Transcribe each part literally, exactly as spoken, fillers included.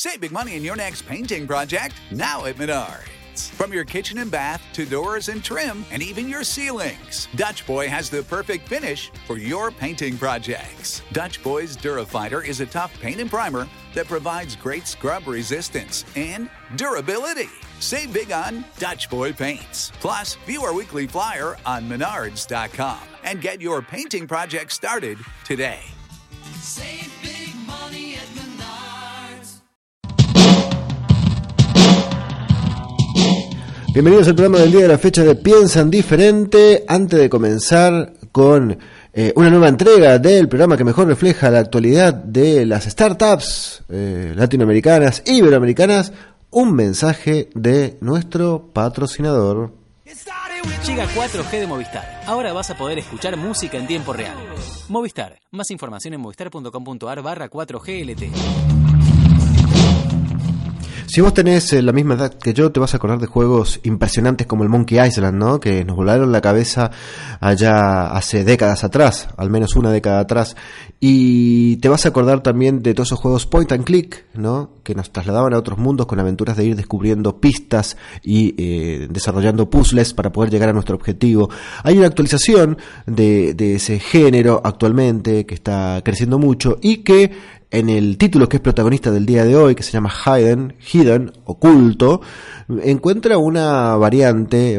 Save big money in your next painting project now at Menards. From your kitchen and bath to doors and trim and even your ceilings, Dutch Boy has the perfect finish for your painting projects. Dutch Boy's Durafighter is a tough paint and primer that provides great scrub resistance and durability. Save big on Dutch Boy paints. Plus, view our weekly flyer on menards dot com and get your painting project started today. Save big money at Menards. Bienvenidos al programa del día de la fecha de Piensan Diferente. Antes de comenzar con eh, una nueva entrega del programa que mejor refleja la actualidad de las startups eh, latinoamericanas e iberoamericanas, un mensaje de nuestro patrocinador. Llega cuatro G de Movistar. Ahora vas a poder escuchar música en tiempo real. Movistar. Más información en movistar punto com punto a r barra cuatro G L T. Si vos tenés eh, la misma edad que yo, te vas a acordar de juegos impresionantes como el Monkey Island, ¿no? Que nos volaron la cabeza allá hace décadas atrás, al menos una década atrás. Y te vas a acordar también de todos esos juegos point and click, ¿no? Que nos trasladaban a otros mundos con aventuras de ir descubriendo pistas y eh, desarrollando puzzles para poder llegar a nuestro objetivo. Hay una actualización de, de ese género actualmente que está creciendo mucho y que en el título que es protagonista del día de hoy, que se llama Hidden, Hidden, Oculto, encuentra una variante,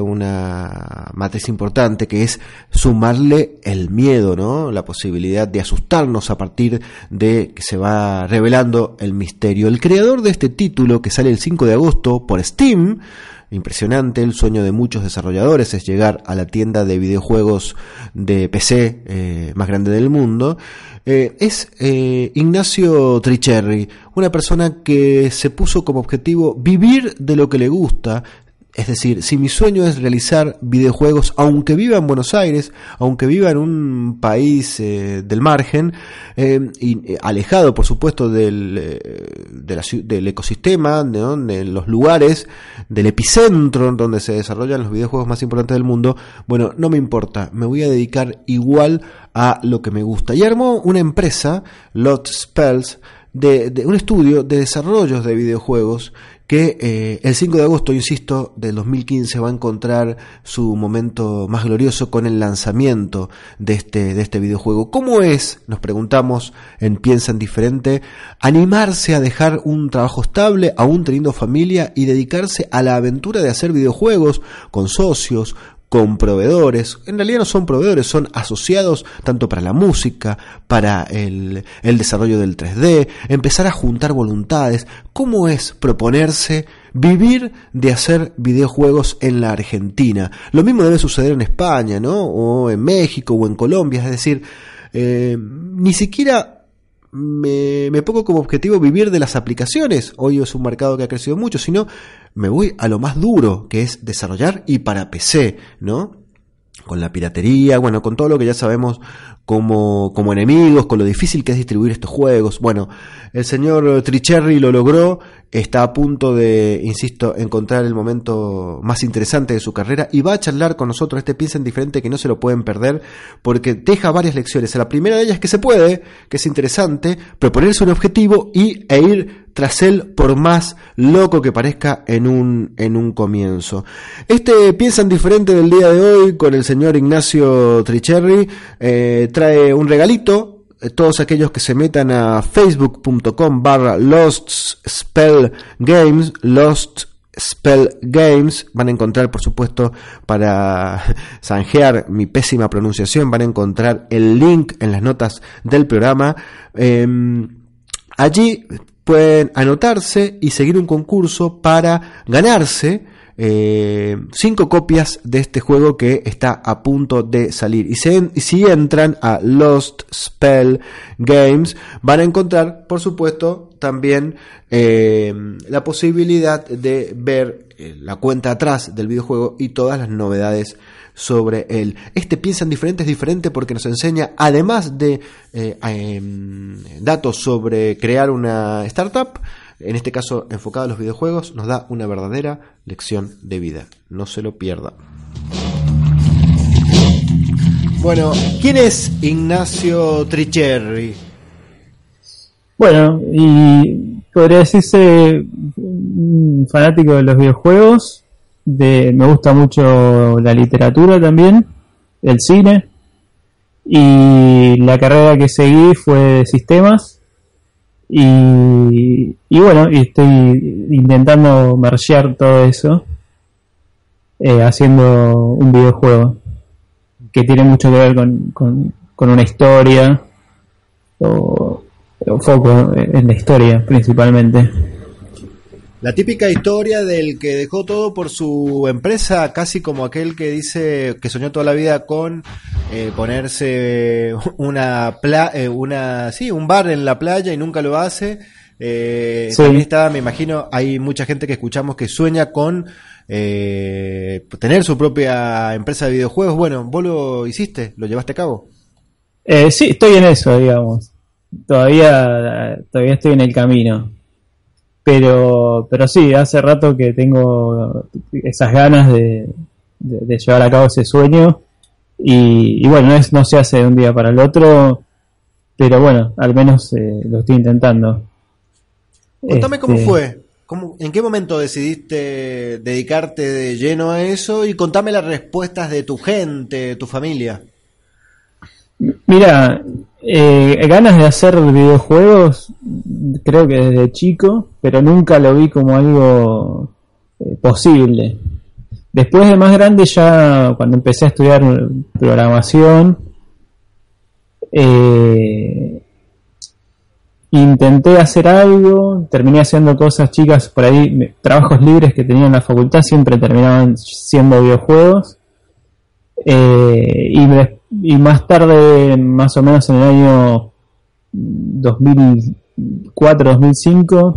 una matriz importante que es sumarle el miedo, ¿no? La posibilidad de asustarnos a partir de que se va revelando el misterio. El creador de este título, que sale el cinco de agosto por Steam, impresionante, el sueño de muchos desarrolladores es llegar a la tienda de videojuegos de P C eh, más grande del mundo, eh, es eh, Ignacio Tricherri, una persona que se puso como objetivo vivir de lo que le gusta. Es decir, si mi sueño es realizar videojuegos, aunque viva en Buenos Aires, aunque viva en un país eh, del margen, eh, y eh, alejado, por supuesto, del, eh, de la, del ecosistema, ¿no? De los lugares, del epicentro donde se desarrollan los videojuegos más importantes del mundo, bueno, no me importa, me voy a dedicar igual a lo que me gusta. Y armó una empresa, Lost Spells, de, de un estudio de desarrollos de videojuegos que eh, el cinco de agosto, insisto, del dos mil quince va a encontrar su momento más glorioso con el lanzamiento de este, de este videojuego. ¿Cómo es, nos preguntamos en Piensan Diferente, animarse a dejar un trabajo estable, aún teniendo familia, y dedicarse a la aventura de hacer videojuegos con socios, con proveedores? En realidad no son proveedores, son asociados tanto para la música, para el, el desarrollo del tres D, empezar a juntar voluntades. ¿Cómo es proponerse vivir de hacer videojuegos en la Argentina? Lo mismo debe suceder en España, ¿no? O en México o en Colombia. Es decir, eh, ni siquiera Me, me pongo como objetivo vivir de las aplicaciones, hoy es un mercado que ha crecido mucho, sino me voy a lo más duro, que es desarrollar y para P C, ¿no? Con la piratería, bueno, con todo lo que ya sabemos como, como enemigos, con lo difícil que es distribuir estos juegos. Bueno, el señor Tricherri lo logró, está a punto de, insisto, encontrar el momento más interesante de su carrera y va a charlar con nosotros. Este Piensan Diferente que no se lo pueden perder porque deja varias lecciones. La primera de ellas es que se puede, que es interesante, proponerse un objetivo y, e ir tras él por más loco que parezca en un, en un comienzo. Este Piensan Diferente del día de hoy con el señor Ignacio Tricherri eh, trae un regalito. Todos aquellos que se metan a facebook punto com barra Lost Spell Games, Lost Spell Games, van a encontrar, por supuesto, para zanjear mi pésima pronunciación, van a encontrar el link en las notas del programa. Eh, allí pueden anotarse y seguir un concurso para ganarse Eh, cinco copias de este juego que está a punto de salir. Y, se, y si entran a Lost Spell Games van a encontrar, por supuesto, también eh, la posibilidad de ver eh, la cuenta atrás del videojuego y todas las novedades sobre él. Este Piensan Diferente es diferente porque nos enseña, además de eh, eh, datos sobre crear una startup, en este caso enfocado a los videojuegos, nos da una verdadera lección de vida. No se lo pierda. Bueno, ¿quién es Ignacio Tricherri? Bueno, y podría decirse un fanático de los videojuegos. De, me gusta mucho la literatura también, el cine. Y la carrera que seguí fue de sistemas. Y, y bueno, y estoy intentando mergear todo eso eh, haciendo un videojuego que tiene mucho que ver con, con, con una historia o, o foco en la historia principalmente. La típica historia del que dejó todo por su empresa, casi como aquel que dice que soñó toda la vida con eh, ponerse una pla eh, una sí un bar en la playa y nunca lo hace. Eh, Sí. También está, me imagino, hay mucha gente que escuchamos que sueña con eh, tener su propia empresa de videojuegos. Bueno, vos lo hiciste, lo llevaste a cabo. Eh, sí, estoy en eso, digamos. Todavía, todavía estoy en el camino. Pero, pero sí, hace rato que tengo esas ganas de, de, de llevar a cabo ese sueño. Y, y bueno, no, es, no se hace de un día para el otro, pero bueno, al menos eh, lo estoy intentando. Contame cómo Este, fue, cómo, en qué momento decidiste dedicarte de lleno a eso y contame las respuestas de tu gente, tu familia. Mira, eh, ganas de hacer videojuegos, creo que desde chico, pero nunca lo vi como algo eh, posible. Después de más grande, ya cuando empecé a estudiar programación, eh, intenté hacer algo, terminé haciendo cosas chicas por ahí, me- trabajos libres que tenía en la facultad siempre terminaban siendo videojuegos. Eh, y, me- y más tarde, más o menos en el año dos mil cuatro dos mil cinco,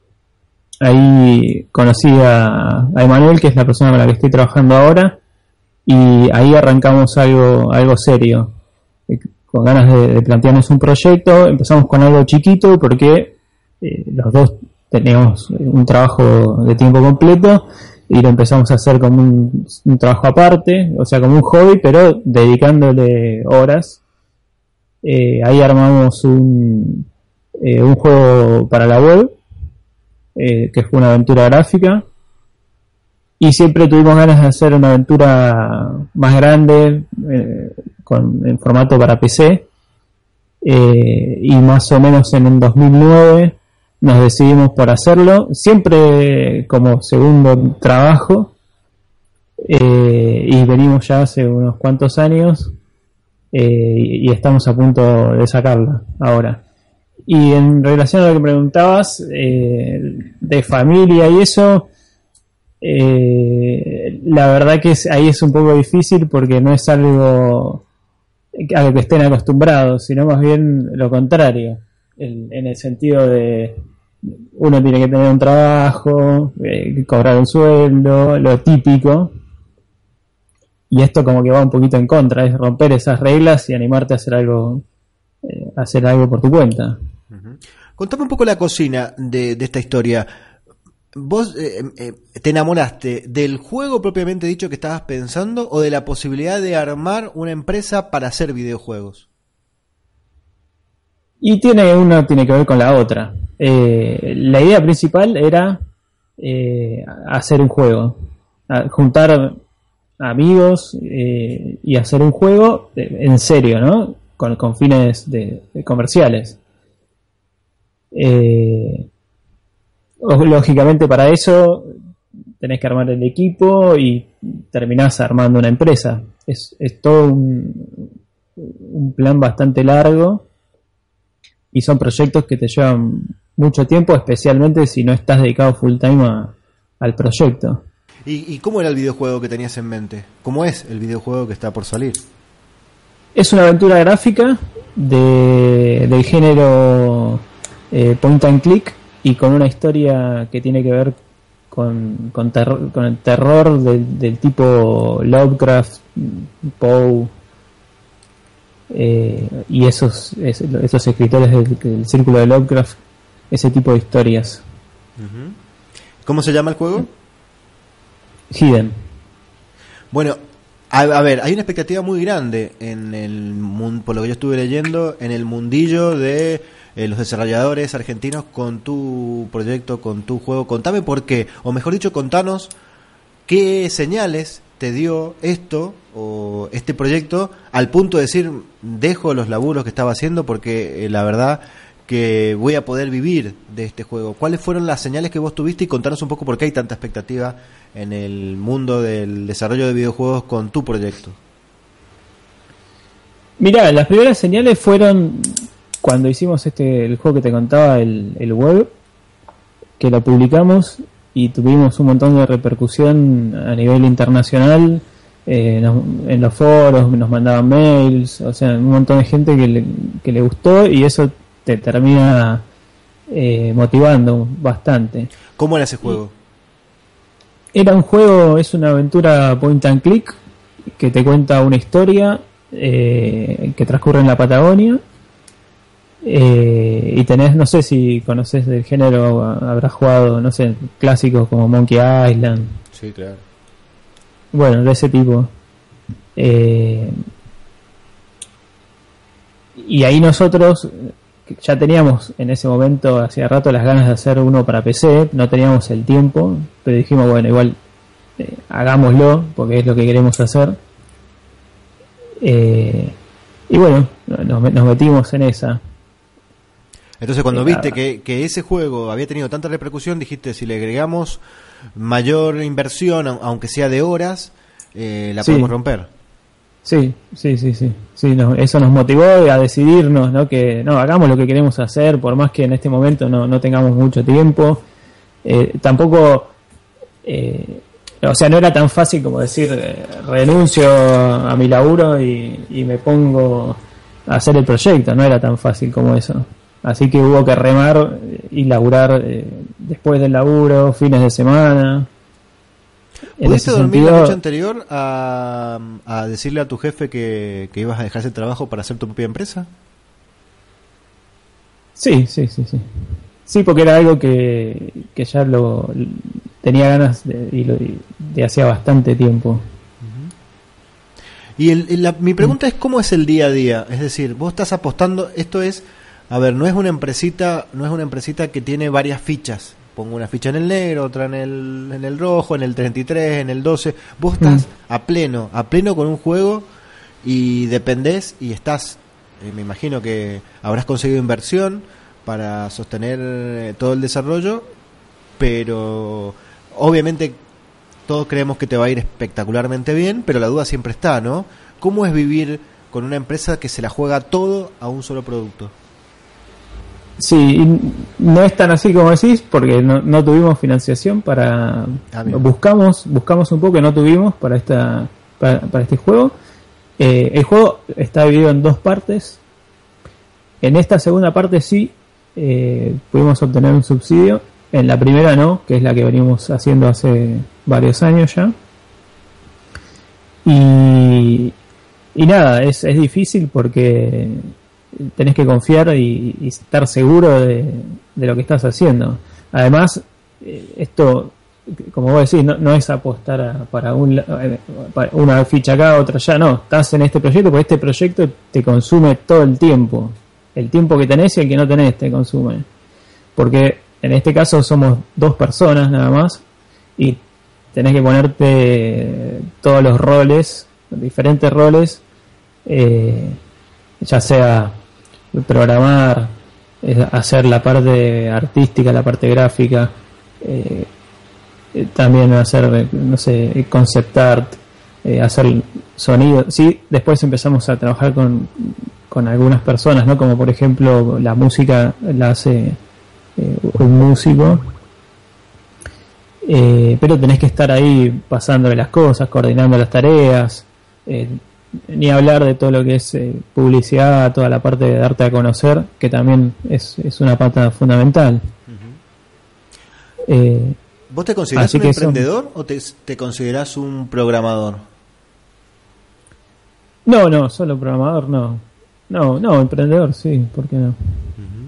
ahí conocí a, a Emanuel, que es la persona con la que estoy trabajando ahora, y ahí arrancamos algo, algo serio, eh, con ganas de, de plantearnos un proyecto. Empezamos con algo chiquito porque eh, los dos teníamos un trabajo de tiempo completo y lo empezamos a hacer como un, un trabajo aparte, o sea, como un hobby, pero dedicándole horas. Eh, ahí armamos un, eh, un juego para la web, eh, que fue una aventura gráfica, y siempre tuvimos ganas de hacer una aventura más grande, eh, con, en formato para P C, eh, y más o menos en el dos mil nueve nos decidimos por hacerlo, siempre como segundo trabajo, eh, y venimos ya hace unos cuantos años, eh, y, y estamos a punto de sacarla ahora. Y en relación a lo que preguntabas, eh, de familia y eso, eh, la verdad que es, ahí es un poco difícil porque no es algo a lo que estén acostumbrados, sino más bien lo contrario, en, en el sentido de uno tiene que tener un trabajo, eh, cobrar un sueldo, lo típico, y esto como que va un poquito en contra, es romper esas reglas y animarte a hacer algo, eh, a hacer algo por tu cuenta. Contame un poco la cocina de, de esta historia. ¿Vos eh, eh, te enamoraste del juego propiamente dicho que estabas pensando o de la posibilidad de armar una empresa para hacer videojuegos? Y tiene una tiene que ver con la otra. Eh, la idea principal era eh, hacer un juego, a- juntar amigos, eh, y hacer un juego eh, en serio, ¿no? Con, con fines de, de comerciales. Eh, o- lógicamente para eso tenés que armar el equipo y terminás armando una empresa. Es, es todo un, un plan bastante largo y son proyectos que te llevan mucho tiempo, especialmente si no estás dedicado full time a- al proyecto. ¿Y, ¿Y cómo era el videojuego que tenías en mente? ¿Cómo es el videojuego que está por salir? Es una aventura gráfica de, del género eh, point and click y con una historia que tiene que ver con, con, terror, con el terror del, del tipo Lovecraft, Poe, eh, y esos, es- esos escritores del, del círculo de Lovecraft, ese tipo de historias. ¿Cómo se llama el juego? Hidden. Bueno, A, a ver, hay una expectativa muy grande en el mun- por lo que yo estuve leyendo, en el mundillo de eh, los desarrolladores argentinos con tu proyecto, con tu juego. Contame por qué, o mejor dicho, contanos qué señales te dio esto o este proyecto al punto de decir, dejo los laburos que estaba haciendo porque eh, la verdad que voy a poder vivir de este juego. ¿Cuáles fueron las señales que vos tuviste? Y contanos un poco por qué hay tanta expectativa en el mundo del desarrollo de videojuegos con tu proyecto. Mirá, las primeras señales fueron cuando hicimos este el juego que te contaba, el, el web, que lo publicamos y tuvimos un montón de repercusión a nivel internacional, eh, nos, en los foros, nos mandaban mails, o sea, un montón de gente que le, que le gustó, y eso te termina eh, motivando bastante. ¿Cómo era ese juego? Era un juego, es una aventura point and click que te cuenta una historia eh, que transcurre en la Patagonia, eh, y tenés, no sé si conoces del género, habrás jugado, no sé, clásicos como Monkey Island. Sí, claro. Bueno, de ese tipo. Eh, y ahí nosotros ya teníamos en ese momento, hacía rato, las ganas de hacer uno para P C, no teníamos el tiempo, pero dijimos, bueno, igual eh, hagámoslo, porque es lo que queremos hacer. Eh, y bueno, nos, nos metimos en esa. Entonces, cuando Eh, viste ah, que, que ese juego había tenido tanta repercusión, dijiste, si le agregamos mayor inversión, au- aunque sea de horas, eh, la Sí. podemos romper. Sí, sí, sí, sí, sí, no, eso nos motivó a decidirnos, ¿no? Que no, hagamos lo que queremos hacer, por más que en este momento no, no tengamos mucho tiempo. Eh, tampoco, eh, o sea, no era tan fácil como decir, eh, renuncio a mi laburo y, y me pongo a hacer el proyecto, no era tan fácil como eso. Así que hubo que remar y laburar eh, después del laburo, fines de semana. En ¿Pudiste ese dormir la sentido, noche anterior a, a decirle a tu jefe que, que ibas a dejar ese trabajo para hacer tu propia empresa? sí, sí, sí, sí. Sí, porque era algo que, que ya lo tenía ganas de, y lo, de hacía bastante tiempo. Y el, el- la- mi pregunta es, ¿cómo es el día a día? Es decir, vos estás apostando, esto es, a ver, no es una empresita, no es una empresita que tiene varias fichas. Pongo una ficha en el negro, otra en el, en el rojo, en el treinta y tres, en el doce. Vos estás Mm. a pleno, a pleno con un juego y dependés y estás, eh, me imagino que habrás conseguido inversión para sostener eh, todo el desarrollo, pero obviamente todos creemos que te va a ir espectacularmente bien, pero la duda siempre está, ¿no? ¿Cómo es vivir con una empresa que se la juega todo a un solo producto? Sí, y no es tan así como decís, porque no, no tuvimos financiación para... Ah, bien. buscamos buscamos un poco y no tuvimos para esta para, para este juego. Eh, el juego está dividido en dos partes. En esta segunda parte sí eh, pudimos obtener un subsidio. En la primera no, que es la que venimos haciendo hace varios años ya. Y, y nada, es, es difícil porque tenés que confiar y, y estar seguro de, de lo que estás haciendo. Además, eh, esto, como vos decís, no, no es apostar a, para, un, la- eh, para una ficha acá, otra allá, no. Estás en este proyecto porque este proyecto te consume todo el tiempo. El tiempo que tenés y el que no tenés te consume. Porque en este caso somos dos personas nada más y tenés que ponerte todos los roles, diferentes roles, eh, ya sea programar, eh, hacer la parte artística, la parte gráfica, eh, eh, también hacer, eh, no sé, concept art, eh, hacer sonido. Sí, después empezamos a trabajar con, con algunas personas, ¿no? Como por ejemplo la música la hace eh, un músico. Eh, pero tenés que estar ahí pasándole las cosas, coordinando las tareas, eh, ni hablar de todo lo que es eh, publicidad, toda la parte de darte a conocer, que también es, es una pata fundamental. eh, ¿Vos te considerás Así un que son- emprendedor o te, te considerás un programador? no, no, solo programador, no. No, no, emprendedor, sí, ¿por qué no?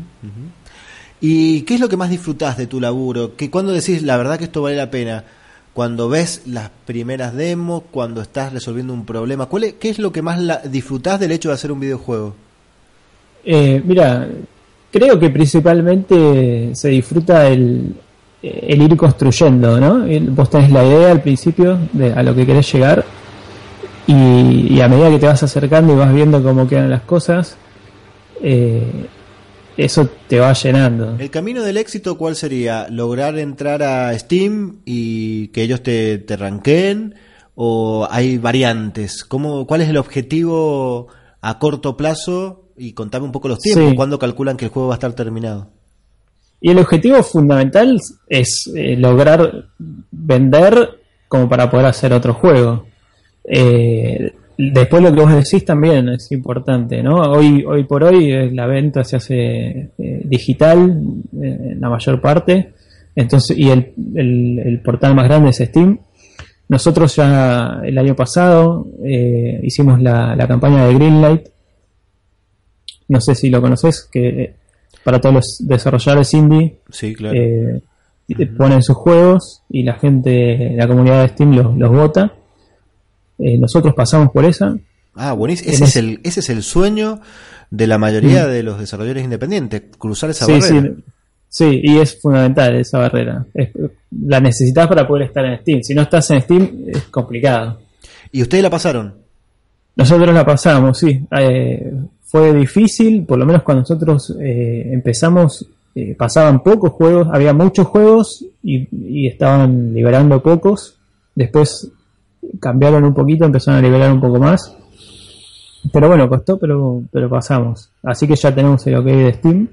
¿Y qué es lo que más disfrutás de tu laburo? Que cuando decís, la verdad que esto vale la pena, cuando ves las primeras demos, cuando estás resolviendo un problema? ¿Cuál es, ¿Qué es lo que más la, disfrutás del hecho de hacer un videojuego? Eh, mira, creo que principalmente se disfruta el, el ir construyendo, ¿no? El, vos tenés la idea al principio de a lo que querés llegar y, y a medida que te vas acercando y vas viendo cómo quedan las cosas, eh, eso te va llenando. ¿El camino del éxito cuál sería? ¿Lograr entrar a Steam y que ellos te, te ranqueen? ¿O hay variantes? ¿Cómo, ¿Cuál es el objetivo a corto plazo? Y contame un poco los tiempos. Sí. ¿Cuándo calculan que el juego va a estar terminado? Y el objetivo fundamental es eh, lograr vender como para poder hacer otro juego. Eh, después lo que vos decís también es importante, ¿no? Hoy, hoy por hoy eh, la venta se hace eh, digital eh, en la mayor parte. Entonces, y el, el, el portal más grande es Steam. Nosotros ya el año pasado eh, hicimos la, la campaña de Greenlight. No sé si lo conoces, que eh, para todos los desarrolladores indie Sí, claro. eh, uh-huh. ponen sus juegos y la gente, la comunidad de Steam los, los vota. Eh, nosotros pasamos por esa. Ah, buenísimo. Ese es el, ese es el sueño de la mayoría mm. de los desarrolladores independientes, cruzar esa sí, barrera. Sí, sí, y es fundamental esa barrera. Es, la necesitas para poder estar en Steam. Si no estás en Steam, es complicado. ¿Y ustedes la pasaron? Nosotros la pasamos, sí. Eh, fue difícil, por lo menos cuando nosotros eh, empezamos, eh, pasaban pocos juegos, había muchos juegos y, y estaban liberando pocos. Después cambiaron un poquito, empezaron a liberar un poco más. Pero bueno, costó, pero, pero pasamos. Así que ya tenemos el OK de Steam.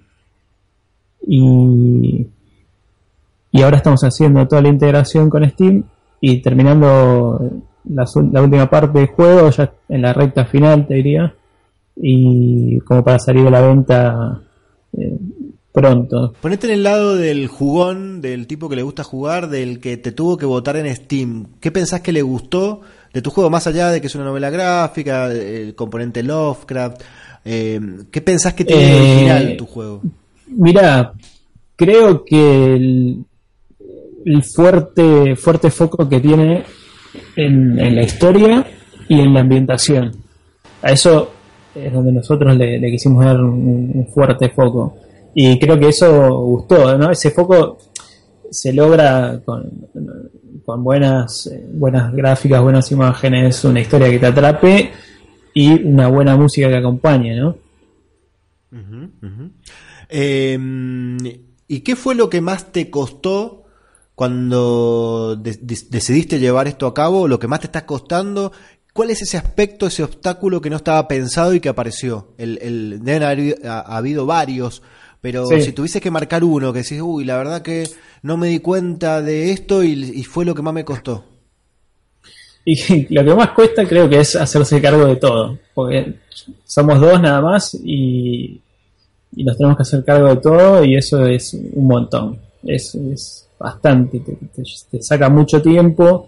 Y, y ahora estamos haciendo toda la integración con Steam y terminando la, la última parte del juego, ya en la recta final, te diría. Y como para salir a la venta eh, pronto. Ponete en el lado del jugón, del tipo que le gusta jugar, del que te tuvo que votar en Steam. ¿Qué pensás que le gustó de tu juego? Más allá de que es una novela gráfica, el componente Lovecraft, eh, ¿qué pensás que tiene eh, de original tu juego? Mira, creo que el, el fuerte fuerte foco que tiene en, en la historia y en la ambientación. A eso es donde nosotros le, le quisimos dar un, un fuerte foco. Y creo que eso gustó, ¿no? Ese foco se logra con, con buenas, buenas gráficas, buenas imágenes, una historia que te atrape y una buena música que acompañe, ¿no? Uh-huh, uh-huh. Eh, ¿Y qué fue lo que más te costó cuando de- de- decidiste llevar esto a cabo? ¿Lo que más te está costando? ¿Cuál es ese aspecto, ese obstáculo que no estaba pensado y que apareció? El, el, deben haber ha, ha habido varios, pero sí. Si tuvieses que marcar uno, que decís, uy, la verdad que no me di cuenta de esto y, y fue lo que más me costó. Y lo que más cuesta creo que es hacerse cargo de todo, porque somos dos nada más y, y nos tenemos que hacer cargo de todo y eso es un montón, es, es bastante, te, te, te saca mucho tiempo.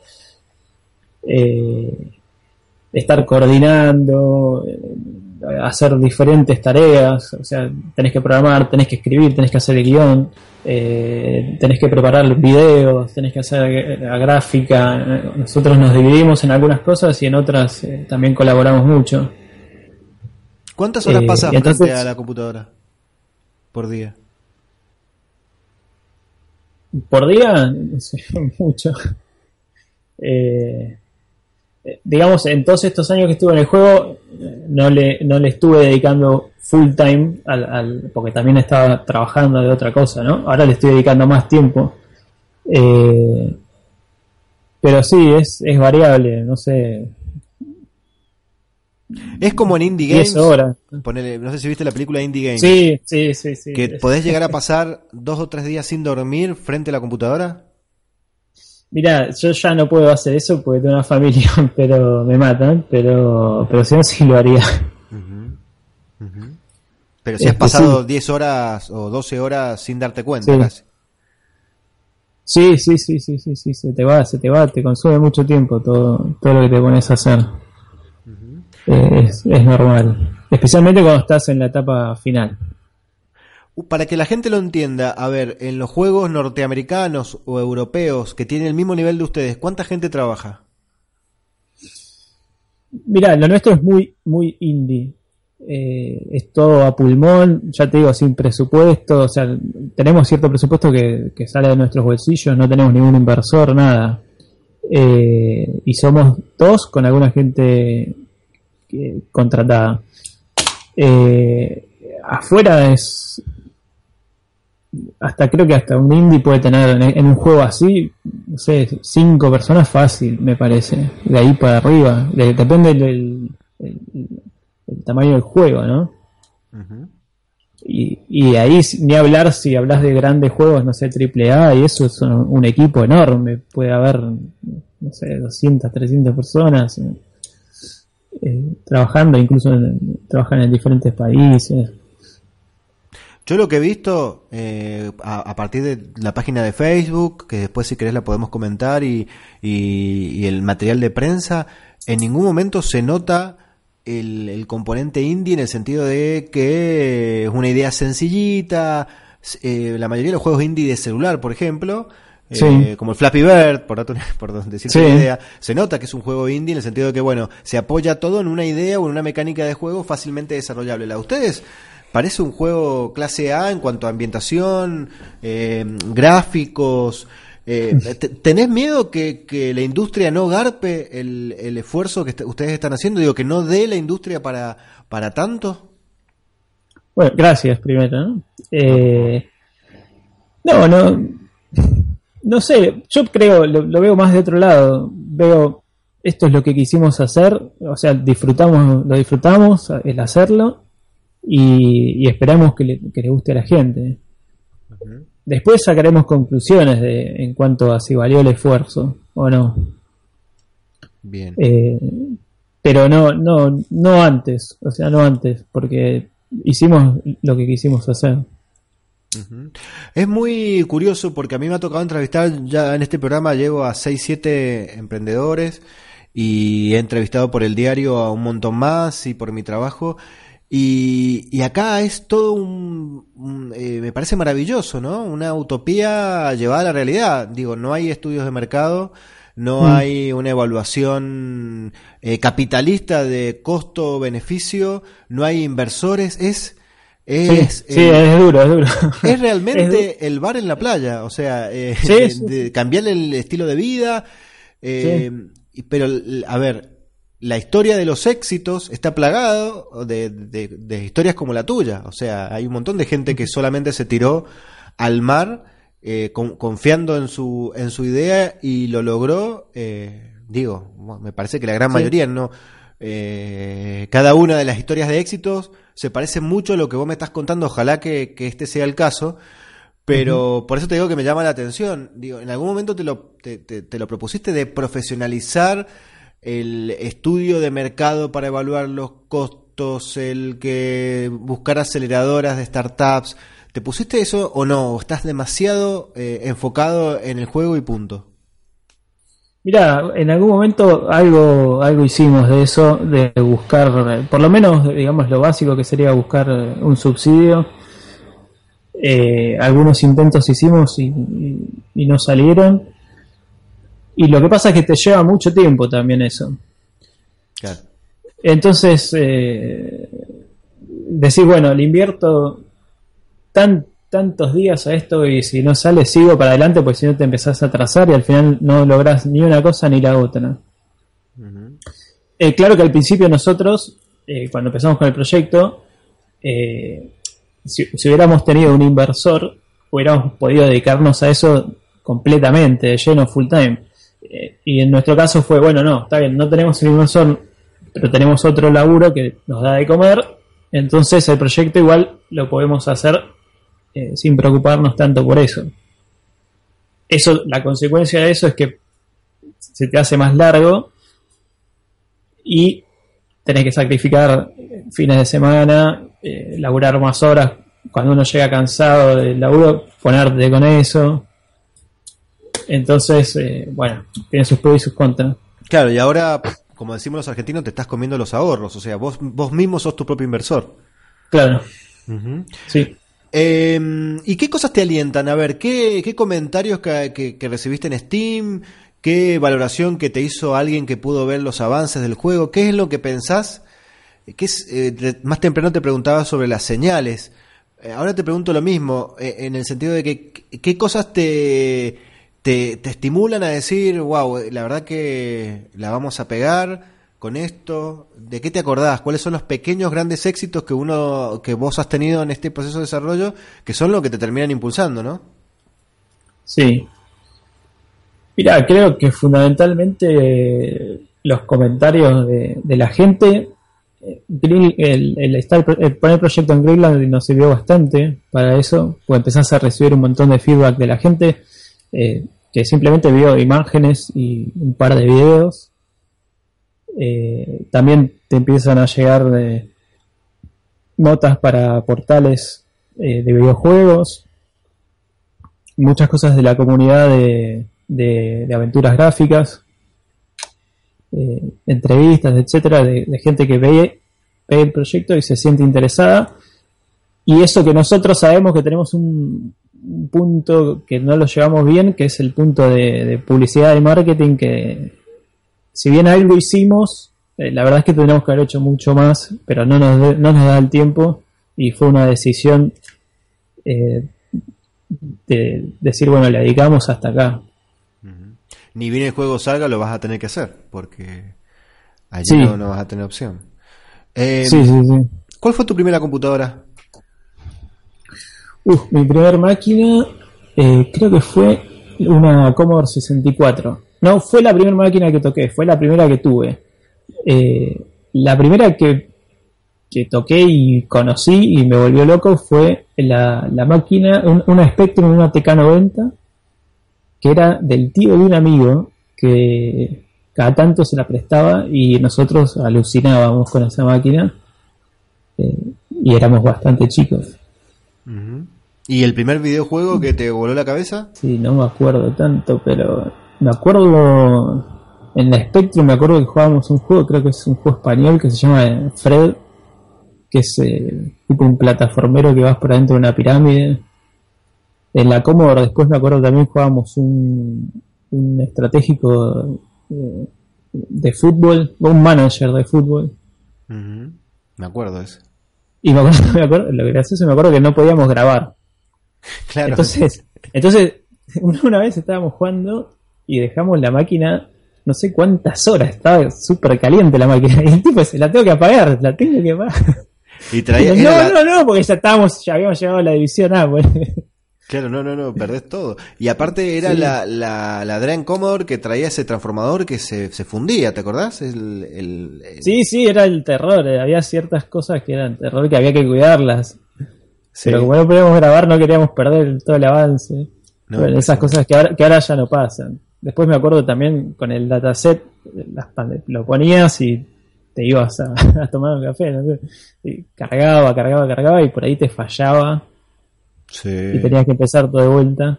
Eh, estar coordinando, eh, hacer diferentes tareas, o sea, tenés que programar, tenés que escribir, tenés que hacer el guión, eh, tenés que preparar videos, tenés que hacer la gráfica. Nosotros nos dividimos en algunas cosas y en otras eh, también colaboramos mucho. ¿Cuántas horas Eh, pasas entonces- frente a la computadora por día? Por día, no sé, mucho. Eh, eh, digamos, en todos estos años que estuve en el juego, eh, no le, no le estuve dedicando full time, al, al, porque también estaba trabajando de otra cosa, ¿no? Ahora le estoy dedicando más tiempo. Eh, pero sí, es, es variable, no sé, Es como en Indie Games. diez horas. Ponele, no sé si viste la película Indie Games. Sí, sí, sí, sí. Que Es- podés llegar a pasar dos o tres días sin dormir frente a la computadora. Mirá, yo ya no puedo hacer eso porque tengo una familia, pero me matan, pero, pero si no, sí lo haría. Pero si has Este, pasado sí. diez horas o doce horas sin darte cuenta, Sí. casi. Sí, sí, sí, sí, sí, sí, se te va, se te va, te consume mucho tiempo todo, todo lo que te pones a hacer. Eh, es, es normal, especialmente cuando estás en la etapa final. Para que la gente lo entienda, a ver, en los juegos norteamericanos o europeos que tienen el mismo nivel de ustedes, ¿cuánta gente trabaja? Mirá, lo nuestro es muy, muy indie. Eh, es todo a pulmón, ya te digo, sin presupuesto. O sea, tenemos cierto presupuesto que, que sale de nuestros bolsillos, no tenemos ningún inversor, nada. Eh, y somos dos con alguna gente que, contratada. Eh, afuera es... Hasta creo que hasta un indie puede tener en, en un juego así, no sé, cinco personas fácil, me parece. De ahí para arriba. De, depende del... El, el tamaño del juego, ¿no? Uh-huh. Y, y ahí ni hablar si hablas de grandes juegos, no sé, triple A, y eso es un, un equipo enorme, puede haber, no sé, doscientas, trescientas personas eh, eh, trabajando, incluso en, trabajan en diferentes países. Yo lo que he visto eh, a, a partir de la página de Facebook, que después si querés la podemos comentar, y, y, y el material de prensa, en ningún momento se nota El, el componente indie en el sentido de que es una idea sencillita. Eh, la mayoría de los juegos indie de celular, por ejemplo, sí. eh, como el Flappy Bird, por, dato, por decir sí. una idea, se nota que es un juego indie en el sentido de que, bueno, se apoya todo en una idea o en una mecánica de juego fácilmente desarrollable. La de ustedes parece un juego clase A en cuanto a ambientación, eh, gráficos. Eh, ¿Tenés miedo que, que la industria no garpe el, el esfuerzo que est- ustedes están haciendo? Digo, que no dé la industria para, para tanto. Bueno, gracias primero, ¿no? Eh, no, no, no sé, yo creo, lo, lo veo más de otro lado. Veo, esto es lo que quisimos hacer, o sea, disfrutamos, lo disfrutamos, el hacerlo, y, y esperamos que le, que le guste a la gente. Uh-huh. Después sacaremos conclusiones de en cuanto a si valió el esfuerzo o no. Bien. Eh, pero no, no, no antes, o sea, no antes, porque hicimos lo que quisimos hacer. Uh-huh. Es muy curioso porque a mí me ha tocado entrevistar, ya en este programa llego a seis siete emprendedores y he entrevistado por el diario a un montón más y por mi trabajo. Y, y acá es todo un, un eh, me parece maravilloso, ¿no? Una utopía llevada a la realidad. Digo, no hay estudios de mercado, no mm. hay una evaluación eh, capitalista de costo-beneficio, no hay inversores, es... Es, sí, sí eh, es duro, es duro. Es realmente es du- el bar en la playa, o sea, eh, sí, de, sí. de cambiar el estilo de vida, eh, sí. Pero, a ver... La historia de los éxitos está plagado de, de, de historias como la tuya. O sea, hay un montón de gente que solamente se tiró al mar eh, con, confiando en su en su idea y lo logró. Eh, digo, me parece que la gran sí. mayoría no. Eh, cada una de las historias de éxitos se parece mucho a lo que vos me estás contando. Ojalá que, que este sea el caso. Pero uh-huh. por eso te digo que me llama la atención. Digo, en algún momento te lo te, te, te lo propusiste de profesionalizar el estudio de mercado para evaluar los costos, el que buscar aceleradoras de startups. ¿Te pusiste eso o no? ¿O estás demasiado eh, enfocado en el juego y punto? Mirá, en algún momento algo algo hicimos de eso, de buscar, por lo menos, digamos, lo básico que sería buscar un subsidio. Eh, algunos intentos hicimos y, y, y no salieron. Y lo que pasa es que te lleva mucho tiempo también eso. Claro. Entonces, eh, decir, bueno, le invierto tan, tantos días a esto y si no sale sigo para adelante, pues si no te empezás a atrasar y al final no lográs ni una cosa ni la otra. Uh-huh. Eh, claro que al principio nosotros, eh, cuando empezamos con el proyecto, eh, si, si hubiéramos tenido un inversor, hubiéramos podido dedicarnos a eso completamente, de lleno, full time. Y en nuestro caso fue, bueno, no, está bien, no tenemos el inversor, pero tenemos otro laburo que nos da de comer, entonces el proyecto igual lo podemos hacer eh, sin preocuparnos tanto por eso. Eso, la consecuencia de eso es que se te hace más largo y tenés que sacrificar fines de semana, eh, laburar más horas, cuando uno llega cansado del laburo, ponerte con eso. Entonces, eh, bueno, tiene sus pros y sus contras. Claro, y ahora, como decimos los argentinos, te estás comiendo los ahorros. O sea, vos vos mismo sos tu propio inversor. Claro. Uh-huh. Sí. Eh, ¿Y qué cosas te alientan? A ver, ¿qué, qué comentarios que, que, que recibiste en Steam? ¿Qué valoración que te hizo alguien que pudo ver los avances del juego? ¿Qué es lo que pensás? ¿Qué es, eh, más temprano te preguntaba sobre las señales. Eh, ahora te pregunto lo mismo, eh, en el sentido de que qué cosas te, te, te estimulan a decir, wow, la verdad que la vamos a pegar con esto. ¿De qué te acordás? ¿Cuáles son los pequeños grandes éxitos que uno que vos has tenido en este proceso de desarrollo que son lo que te terminan impulsando, ¿no? Sí. Mira, creo que fundamentalmente eh, los comentarios de, de la gente, eh, Grill, el, el, estar, el poner el proyecto en Greenland nos sirvió bastante para eso, pues empezás a recibir un montón de feedback de la gente eh, que simplemente vio imágenes y un par de videos. Eh, también te empiezan a llegar de notas para portales eh, de videojuegos, muchas cosas de la comunidad de De, de aventuras gráficas, eh, entrevistas, etcétera, de, de gente que ve, ve el proyecto y se siente interesada, y eso que nosotros sabemos que tenemos un, un punto que no lo llevamos bien, que es el punto de, de publicidad y marketing, que si bien algo hicimos, eh, la verdad es que tendríamos que haber hecho mucho más, pero no nos, de, no nos da el tiempo, y fue una decisión eh, de decir, bueno, le dedicamos hasta acá. Ni bien el juego salga lo vas a tener que hacer, porque allí sí. no, no vas a tener opción. Eh, sí, sí, sí. ¿Cuál fue tu primera computadora? Uf, mi primera máquina eh, creo que fue una Commodore sesenta y cuatro. No fue la primera máquina que toqué, fue la primera que tuve. Eh, la primera que, que toqué y conocí y me volvió loco fue la, la máquina, un, una Spectrum, una T K noventa, que era del tío de un amigo que cada tanto se la prestaba y nosotros alucinábamos con esa máquina, eh, y éramos bastante chicos. Uh-huh. ¿Y el primer videojuego que te voló la cabeza? Sí, no me acuerdo tanto, pero me acuerdo en la Spectrum, me acuerdo que jugábamos un juego, creo que es un juego español que se llama Fred, que es eh, tipo un plataformero que vas por adentro de una pirámide. En la Commodore después me acuerdo también jugábamos un, un estratégico eh, de fútbol, un manager de fútbol. Uh-huh. Me acuerdo de eso. Y me acuerdo, me acuerdo, lo gracioso, me acuerdo que no podíamos grabar. Claro. Entonces, entonces una vez estábamos jugando y dejamos la máquina, no sé cuántas horas, estaba súper caliente la máquina. Y el tipo dice, la tengo que apagar, la tengo que apagar. Y traía, y no, la... no, no, porque ya estábamos, ya habíamos llegado a la división A, pues. Claro, no, no, no, perdés todo. Y aparte era sí. la, la, la Dragon Commodore que traía ese transformador que se, se fundía, ¿te acordás? El, el, el... Sí, sí, era el terror. Había ciertas cosas que eran terror que había que cuidarlas. Sí. Pero como no podíamos grabar, no queríamos perder todo el avance. No, bueno, esas cosas que ahora, que ahora ya no pasan. Después me acuerdo también con el dataset, las, lo ponías y te ibas a, a tomar un café, no sé. Y cargaba, cargaba, cargaba y por ahí te fallaba. Sí. Y tenías que empezar todo de vuelta.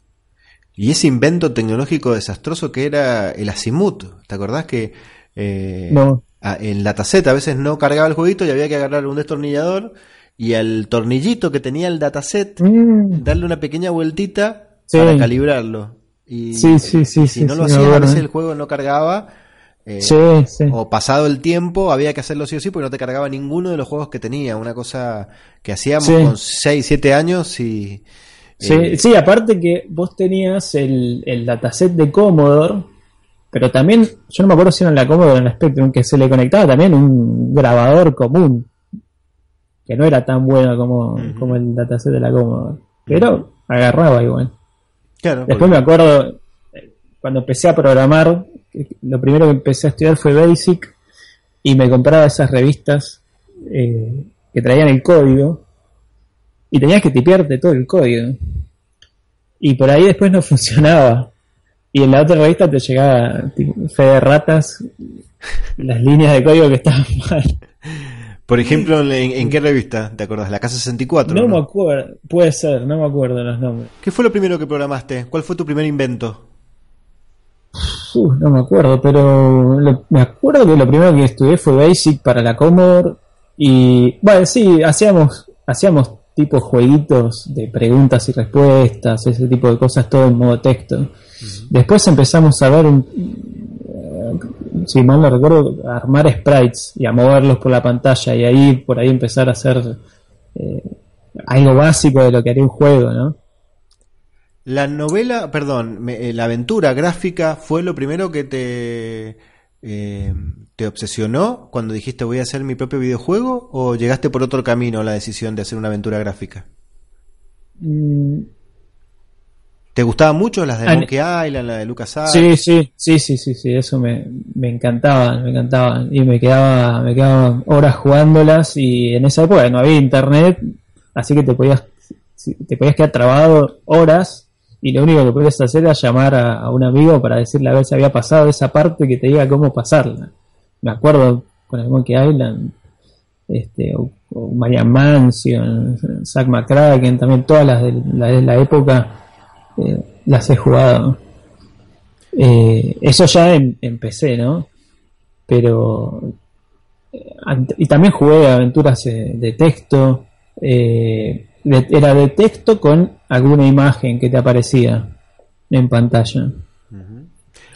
Y ese invento tecnológico desastroso que era el Azimuth, ¿te acordás que eh, no. el dataset a veces no cargaba el jueguito y había que agarrar un destornillador y al tornillito que tenía el dataset mm. darle una pequeña vueltita sí. para calibrarlo? Y, sí, sí, sí, y si sí, no sí, lo hacías, no, a veces el juego no cargaba. Eh, sí, sí. O pasado el tiempo había que hacerlo sí o sí porque no te cargaba ninguno de los juegos que tenía. Una cosa que hacíamos sí. con seis, siete años y... Sí, eh, sí, aparte que vos tenías el, el dataset de Commodore, pero también, yo no me acuerdo si era en la Commodore o en la Spectrum, que se le conectaba también un grabador común, que no era tan bueno como, uh-huh. como el dataset de la Commodore, pero agarraba igual. Claro, Después porque... me acuerdo, cuando empecé a programar, lo primero que empecé a estudiar fue Basic y me compraba esas revistas eh, que traían el código y tenías que tipearte todo el código y por ahí después no funcionaba y en la otra revista te llegaba tipo, fe de ratas, las líneas de código que estaban mal. Por ejemplo, ¿en, en qué revista? ¿Te acordás? ¿La Casa sesenta y cuatro? No, ¿no? me acuerdo, puede ser, no me acuerdo los nombres. ¿Qué fue lo primero que programaste? ¿Cuál fue tu primer invento? Uh, no me acuerdo, pero lo, me acuerdo que lo primero que estudié fue Basic para la Commodore y bueno, sí, hacíamos hacíamos tipo jueguitos de preguntas y respuestas, ese tipo de cosas, todo en modo texto. Uh-huh. Después empezamos a ver, un, uh, si mal no recuerdo, a armar sprites y a moverlos por la pantalla, y ahí por ahí empezar a hacer eh, algo básico de lo que haría un juego, ¿no? La novela, perdón, me, la aventura gráfica fue lo primero que te eh, te obsesionó cuando dijiste voy a hacer mi propio videojuego, o llegaste por otro camino a la decisión de hacer una aventura gráfica. Mm. ¿Te gustaban mucho las de An- Monkey Island, la de LucasArts? Sí, sí, sí, sí, sí, sí, eso me, me encantaban, me encantaban, y me quedaba, me quedaba horas jugándolas, y en esa época no había internet, así que te podías, te podías quedar trabado horas. Y lo único que podías hacer era llamar a, a un amigo para decirle a ver si había pasado esa parte, que te diga cómo pasarla. Me acuerdo con el Monkey Island, este, o, o Marian Mansion, Zack McCracken, también todas las de la, de la época eh, las he jugado. Eh, eso ya en, en P C, ¿no? Pero eh, y también jugué aventuras eh, de texto. Eh, de, era de texto con alguna imagen que te aparecía en pantalla. Uh-huh.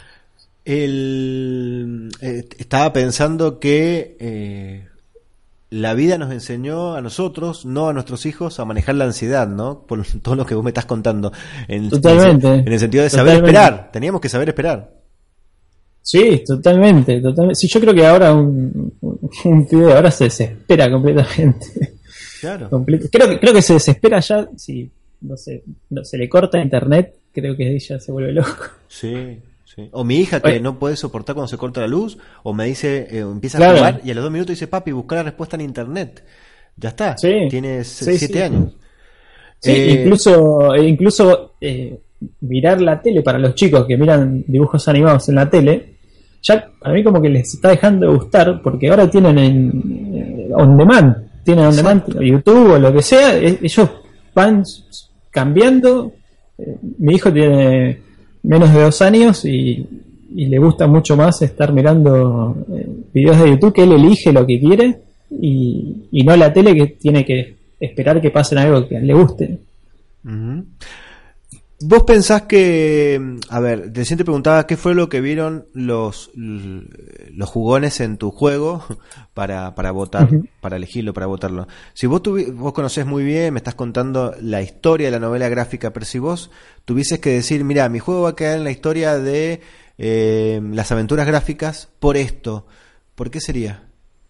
El, eh, estaba pensando que eh, la vida nos enseñó a nosotros, no a nuestros hijos, a manejar la ansiedad, ¿no? Por todo lo que vos me estás contando. En, totalmente. En, en el sentido de saber totalmente. esperar. Teníamos que saber esperar. Sí, totalmente, totalmente. Sí, yo creo que ahora un, un pibe ahora se desespera completamente. Claro. Completo. Creo que creo que se desespera ya si no sé, no, se le corta internet, creo que ella se vuelve loco. Sí, sí. O mi hija que Oye. no puede soportar cuando se corta la luz, o me dice, eh, empieza Claro. a jugar y a los dos minutos dice, papi, busca la respuesta en internet. Ya está. Sí. Tienes Sí, siete sí. años. Sí, Eh, incluso incluso eh, mirar la tele para los chicos que miran dibujos animados en la tele, ya a mí como que les está dejando de gustar, porque ahora tienen en eh, on demand. Tienen on demand, YouTube o lo que sea, ellos van cambiando. Mi hijo tiene menos de dos años y, y le gusta mucho más estar mirando videos de YouTube, que él elige lo que quiere, y, y no la tele, que tiene que esperar que pasen algo que le guste. Uh-huh. ¿Vos pensás que, a ver, recién te preguntaba qué fue lo que vieron los los jugones en tu juego para, para votar, uh-huh. para elegirlo, para votarlo? Si vos tuvi, vos conocés muy bien, me estás contando la historia de la novela gráfica, pero si vos tuvieses que decir, mira, mi juego va a quedar en la historia de eh, las aventuras gráficas por esto, ¿por qué sería?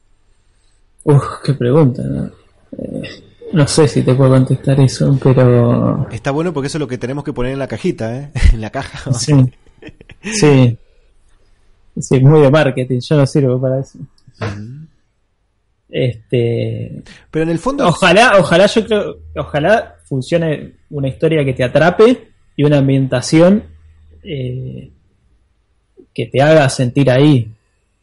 Uf, qué pregunta, ¿no? Eh... No sé si te puedo contestar eso, pero... Está bueno porque eso es lo que tenemos que poner en la cajita, ¿eh? En la caja. Sí, sí. Sí, muy de marketing, yo no sirvo para eso. Uh-huh. Este... Pero en el fondo... Ojalá, ojalá yo creo... Ojalá funcione una historia que te atrape y una ambientación eh, que te haga sentir ahí.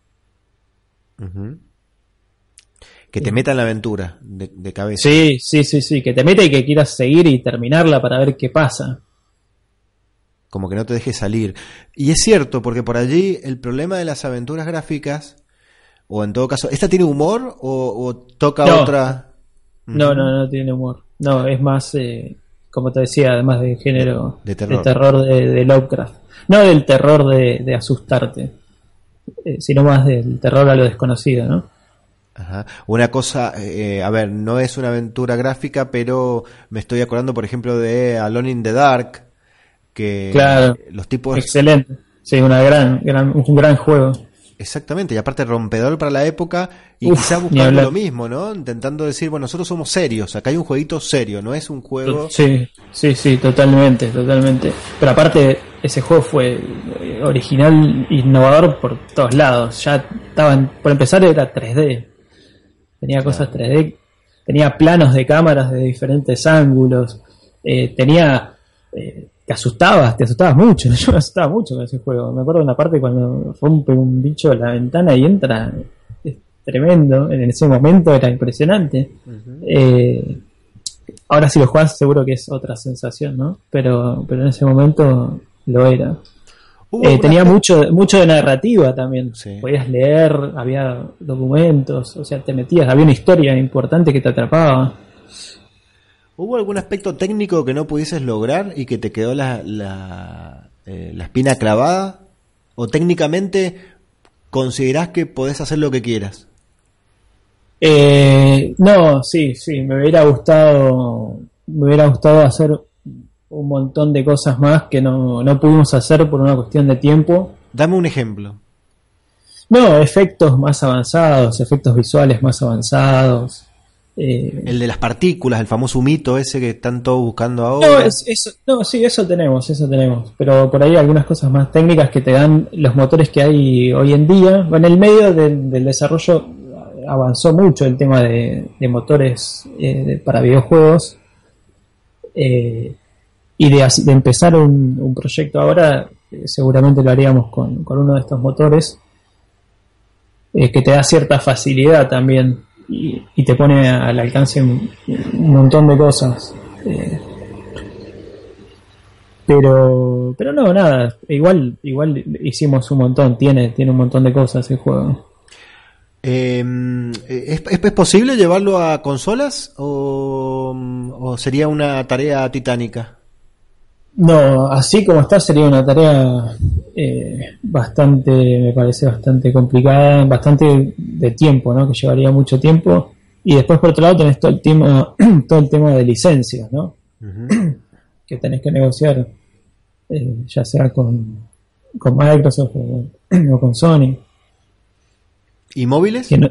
Uh-huh. Que te meta en la aventura de, de cabeza. Sí, sí, sí, sí, que te meta y que quieras seguir y terminarla para ver qué pasa. Como que no te dejes salir. Y es cierto, porque por allí el problema de las aventuras gráficas, o en todo caso, ¿esta tiene humor o, o toca no, otra? No, no, no tiene humor. No, es más, eh, como te decía, además de género de terror, de, terror de, de Lovecraft. No del terror de, de asustarte, eh, sino más del terror a lo desconocido, ¿no? Ajá. Una cosa, eh, a ver, no es una aventura gráfica, pero me estoy acordando, por ejemplo, de Alone in the Dark, que claro, los tipos... Excelente, sí, una gran, gran, un gran juego. Exactamente, y aparte rompedor para la época, y Uf, quizás buscando lo mismo, ¿no? Intentando decir, bueno, nosotros somos serios, acá hay un jueguito serio, no es un juego... Sí, sí, sí, totalmente, totalmente. Pero aparte, ese juego fue original, innovador por todos lados. Ya estaban, por empezar era tres D. Tenía cosas tres D, tenía planos de cámaras de diferentes ángulos, eh, tenía... Eh, te asustabas, te asustabas mucho, yo me asustaba mucho con ese juego. Me acuerdo de una parte cuando rompe un bicho en la ventana y entra, es tremendo, en ese momento era impresionante. Uh-huh. Eh, ahora si lo jugás seguro que es otra sensación, ¿no? Pero, pero en ese momento lo era. Eh, tenía una... mucho mucho de narrativa también, sí. Podías leer, había documentos, o sea, te metías, había una historia importante que te atrapaba. ¿Hubo algún aspecto técnico que no pudieses lograr y que te quedó la, la, eh, la espina clavada? ¿O técnicamente considerás que podés hacer lo que quieras? Eh, no, sí, sí, me hubiera gustado, me hubiera gustado hacer un montón de cosas más que no, no pudimos hacer por una cuestión de tiempo. Dame un ejemplo. No, efectos más avanzados, efectos visuales más avanzados. Eh, El de las partículas, el famoso mito ese que están todos buscando ahora. no, es, eso, no, sí, eso tenemos, eso tenemos. Pero por ahí algunas cosas más técnicas que te dan los motores que hay hoy en día. En el medio del, del desarrollo avanzó mucho el tema de, de motores eh, de, para videojuegos. Eh, y de, de empezar un, un proyecto ahora, eh, seguramente lo haríamos con, con uno de estos motores, eh, que te da cierta facilidad también y, y te pone al alcance un, un montón de cosas. Eh, pero pero no, nada, igual igual hicimos un montón, tiene tiene un montón de cosas el juego. Eh, ¿es, ¿Es posible llevarlo a consolas o, o sería una tarea titánica? No, así como está sería una tarea eh, bastante, me parece bastante complicada, bastante de tiempo, ¿no? Que llevaría mucho tiempo. Y después por otro lado tenés todo el tema, todo el tema de licencias, ¿no? Uh-huh. Que tenés que negociar, eh, ya sea con, con Microsoft o, o con Sony. ¿Y móviles? No...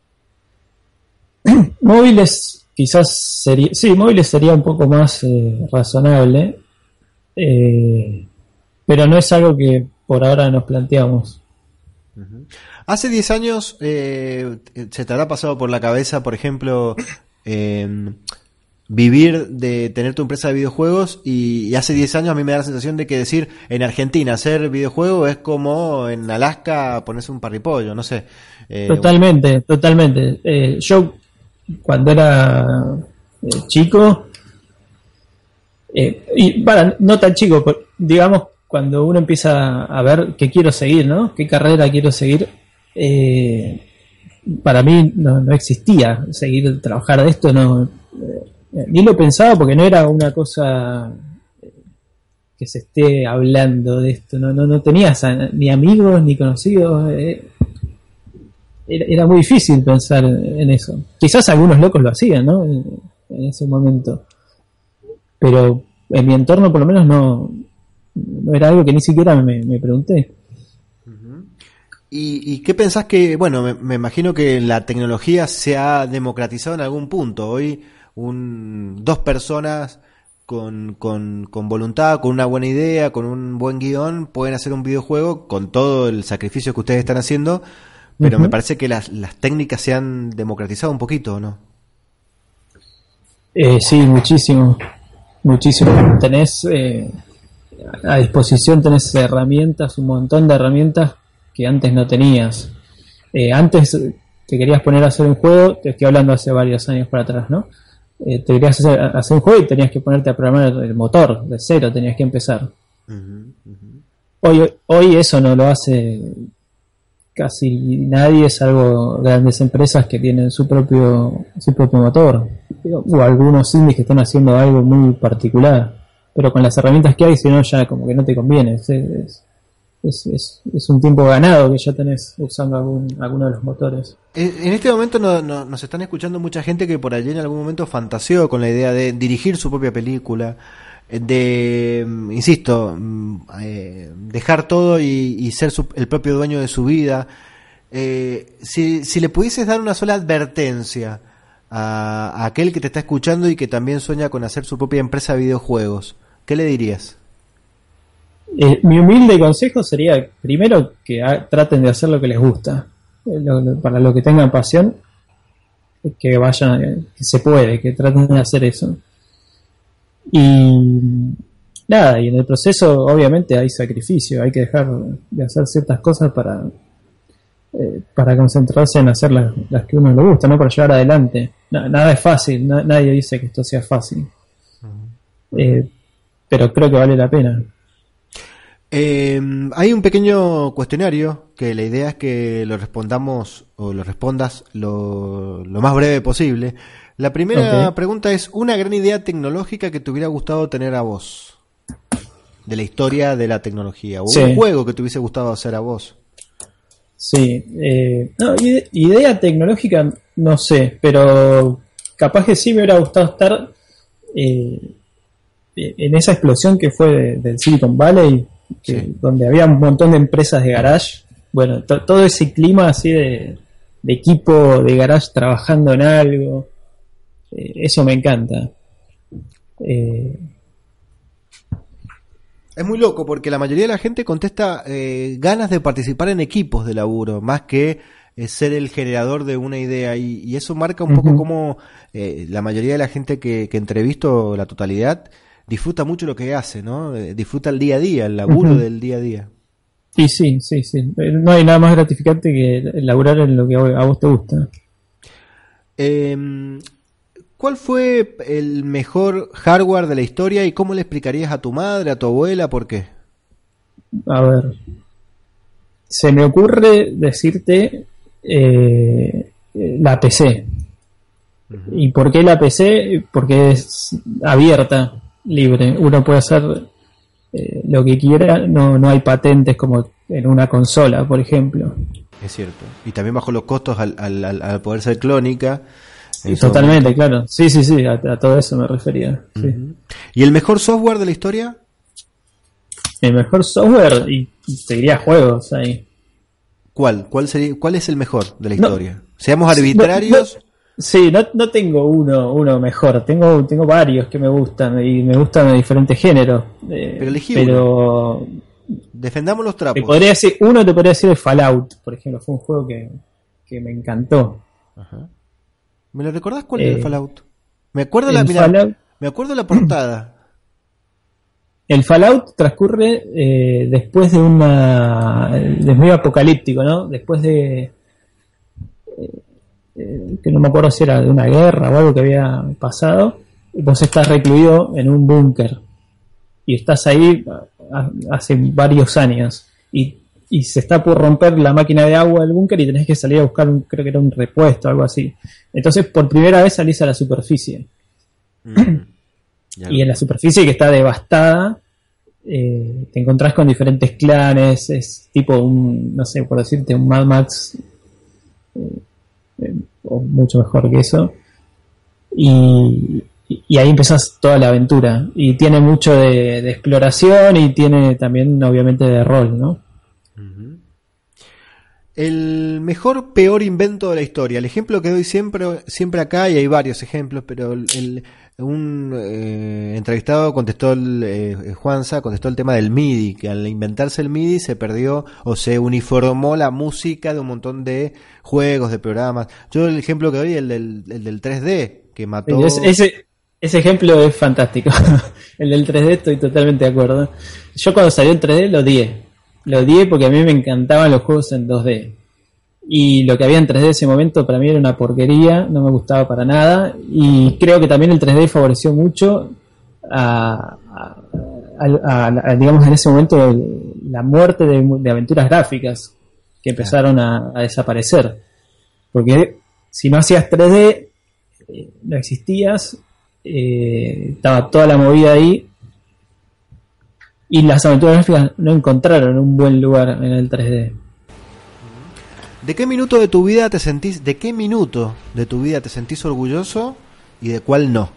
móviles quizás sería, sí, móviles sería un poco más eh, razonable. Eh, pero no es algo que por ahora nos planteamos. Uh-huh. Hace diez años eh, se te habrá pasado por la cabeza, por ejemplo, eh, vivir de tener tu empresa de videojuegos y, y hace diez años a mí me da la sensación de que decir en Argentina hacer videojuegos es como en Alaska ponerse un parripollo, no sé. Eh, totalmente, totalmente. Eh, yo cuando era eh, chico Eh, y para, no tan chico, digamos, cuando uno empieza a ver qué quiero seguir, ¿no? ¿Qué carrera quiero seguir? Eh, para mí no, no existía seguir, trabajar de esto, no, eh, ni lo pensaba porque no era una cosa que se esté hablando de esto, no, no, no tenías a, ni amigos ni conocidos, eh, era, era muy difícil pensar en eso. Quizás algunos locos lo hacían, ¿no? En, en ese momento. Pero en mi entorno por lo menos no, no era algo que ni siquiera me, me pregunté. Uh-huh. ¿Y, ¿Y qué pensás que, bueno, me, me imagino que la tecnología se ha democratizado en algún punto? Hoy un, dos personas con, con, con voluntad, con una buena idea, con un buen guión, pueden hacer un videojuego con todo el sacrificio que ustedes están haciendo, pero uh-huh. me parece que las, las técnicas se han democratizado un poquito, ¿o no? Eh, sí, muchísimo. Muchísimo. Tenés eh, a disposición, tenés herramientas, un montón de herramientas que antes no tenías. Eh, antes te querías poner a hacer un juego, te estoy hablando hace varios años para atrás, ¿no? Eh, te querías hacer, hacer un juego y tenías que ponerte a programar el motor, de cero tenías que empezar. Uh-huh, uh-huh. Hoy, hoy eso no lo hace casi nadie, salvo grandes empresas que tienen su propio su propio motor o algunos indies que están haciendo algo muy particular, pero con las herramientas que hay, si no ya como que no te conviene. Es, es, es, es, es un tiempo ganado que ya tenés usando algún, alguno de los motores. En este momento no, no, nos están escuchando mucha gente que por allí en algún momento fantaseó con la idea de dirigir su propia película, de, insisto, eh, dejar todo y, y ser su, el propio dueño de su vida. Eh, si, si le pudieses dar una sola advertencia a, a aquel que te está escuchando y que también sueña con hacer su propia empresa de videojuegos, ¿qué le dirías? Eh, mi humilde consejo sería, primero, que ha, traten de hacer lo que les gusta, eh, lo, lo, para lo que tengan pasión, que vayan, que se puede, que traten de hacer eso. Y nada, y en el proceso obviamente hay sacrificio, hay que dejar de hacer ciertas cosas para eh, para concentrarse en hacer las, las que a uno le gusta, no para llevar adelante. No, nada es fácil, na, nadie dice que esto sea fácil, uh-huh. eh, pero creo que vale la pena. Eh, hay un pequeño cuestionario que la idea es que lo respondamos o lo respondas lo, lo más breve posible. La primera Okay. pregunta es una gran idea tecnológica que te hubiera gustado tener a vos, de la historia de la tecnología, o Sí. un juego que te hubiese gustado hacer a vos. Sí, eh, no, ide- idea tecnológica no sé, pero capaz que sí me hubiera gustado estar eh, en esa explosión que fue de- del Silicon Valley, que- Sí. donde había un montón de empresas de garage. Bueno, to- todo ese clima así de, de equipo de garage trabajando en algo, eh, eso me encanta. Eh, Es muy loco porque la mayoría de la gente contesta eh, ganas de participar en equipos de laburo, más que eh, ser el generador de una idea. Y, y eso marca un poco Ujú. cómo eh, la mayoría de la gente que, que entrevisto, la totalidad, disfruta mucho lo que hace, ¿no? Eh, disfruta el día a día, el laburo Ujú. del día a día. y sí, sí, sí. Eh, No hay nada más gratificante que laburar en lo que a vos te gusta. Eh, ¿Cuál fue el mejor hardware de la historia y cómo le explicarías a tu madre, a tu abuela, por qué? A ver. Se me ocurre decirte eh, la P C. ¿Y por qué la P C? Porque es abierta, libre. Uno puede hacer eh, lo que quiera. No, no hay patentes como en una consola, por ejemplo. Es cierto. Y también bajo los costos al, al, al- al poder ser clónica. Eso- Totalmente, claro. Sí, sí, sí. A, a todo eso me refería. Sí. Ujú. ¿Y el mejor software de la historia? El mejor software, y, y te diría juegos ahí. ¿Cuál? ¿Cuál sería, cuál es el mejor de la No. historia? Seamos arbitrarios. No, no- sí, no, no tengo uno uno mejor, tengo tengo varios que me gustan y me gustan de diferentes géneros. eh, Pero elegí pero Defendamos los te trapos. podría decir, uno te podría decir el Fallout, por ejemplo, fue un juego que, que me encantó. Ajá. ¿Me lo recordás cuál Eh, es el Fallout? Me acuerdo la el mirá, Fallout- me acuerdo la portada. El Fallout transcurre eh, después de una de medio apocalíptico, ¿no? Después de eh, eh, que no me acuerdo si era de una guerra o algo que había pasado. Vos estás recluido en un búnker y estás ahí a- hace varios años y, y se está por romper la máquina de agua del búnker y tenés que salir a buscar un, creo que era un repuesto, algo así. Entonces por primera vez salís a la superficie Ya y lo- en la superficie que está devastada eh, te encontrás con diferentes clanes, es tipo un, no sé, por decirte, un Mad Max eh, eh, o mucho mejor que eso, y, y ahí empezás toda la aventura y tiene mucho de, de exploración y tiene también obviamente de rol, ¿no? El mejor, peor invento de la historia. El ejemplo que doy siempre, siempre acá, y hay varios ejemplos, pero el, el- un eh, entrevistado contestó, el, eh, Juanza, contestó el tema del M I D I, que al inventarse el M I D I se perdió o se uniformó la música de un montón de juegos, de programas. Yo el ejemplo que doy es el del, el del tres D, que mató... Es- ese, ese ejemplo es fantástico. El del tres D estoy totalmente de acuerdo. Yo cuando salió el tres D lo odié. Lo odié porque a mí me encantaban los juegos en dos D. Y lo que había en tres D en ese momento para mí era una porquería, no me gustaba para nada. Y creo que también el tres D favoreció mucho a, a- a- a- a, digamos, en ese momento el- la muerte de, de aventuras gráficas que empezaron a, a desaparecer. Porque si no hacías tres D, eh, no existías, eh, estaba toda la movida ahí y las aventuras gráficas no encontraron un buen lugar en el tres D. ¿De qué minuto de tu vida te sentís, de qué minuto de tu vida te sentís orgulloso y de cuál no?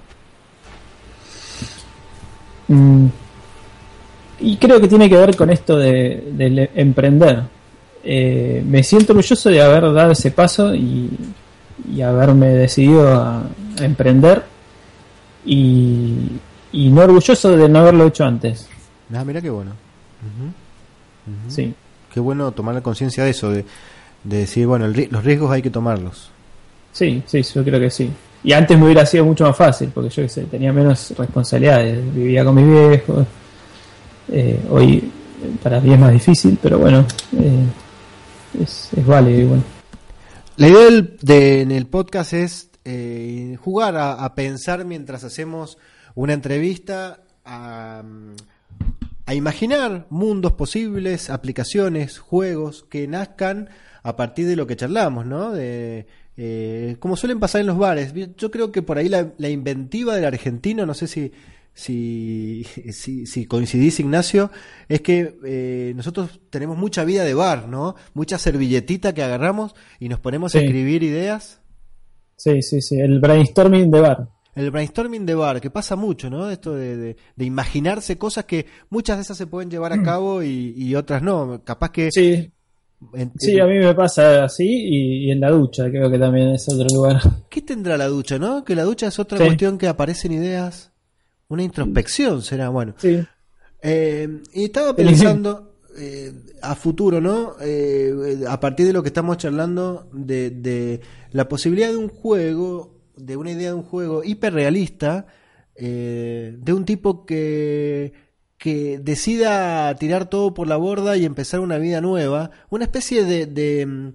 Mm, y creo que tiene que ver con esto de, de le- emprender. Eh, me siento orgulloso de haber dado ese paso y, y haberme decidido a, a emprender y, y no orgulloso de no haberlo hecho antes. Ah, mira qué bueno. Sí. Qué bueno tomar conciencia de eso, de, de decir, bueno, el ri- los riesgos hay que tomarlos. Sí, sí, yo creo que sí. Y antes me hubiera sido mucho más fácil, porque yo qué sé, tenía menos responsabilidades, vivía con mis viejos. Eh, hoy eh, para mí es más difícil, pero bueno, eh, es, es válido y bueno. La idea del, de, en el podcast es eh, jugar a, a pensar mientras hacemos una entrevista, a, a imaginar mundos posibles, aplicaciones, juegos que nazcan a partir de lo que charlamos, ¿no? De, eh, como suelen pasar en los bares. Yo creo que por ahí la, la inventiva del argentino, no sé si si, si, si coincidís, Ignacio, es que eh, nosotros tenemos mucha vida de bar, ¿no? Mucha servilletita que agarramos y nos ponemos Sí. a escribir ideas. Sí, sí, sí, el brainstorming de bar. El brainstorming de bar, que pasa mucho, ¿no? Esto de, de, de imaginarse cosas que muchas de esas se pueden llevar a cabo y, y otras no. Capaz que... Sí, en- sí, a mí me pasa así y, y en la ducha creo que también es otro lugar. ¿Qué tendrá la ducha, no? Que la ducha es otra Sí. cuestión que aparecen ideas. Una introspección será, bueno. Sí, Eh, y estaba pensando eh, a futuro, ¿no? Eh, a partir de lo que estamos charlando de, de la posibilidad de un juego, de una idea de un juego hiperrealista, eh, de un tipo que, que decida tirar todo por la borda y empezar una vida nueva, una especie de... de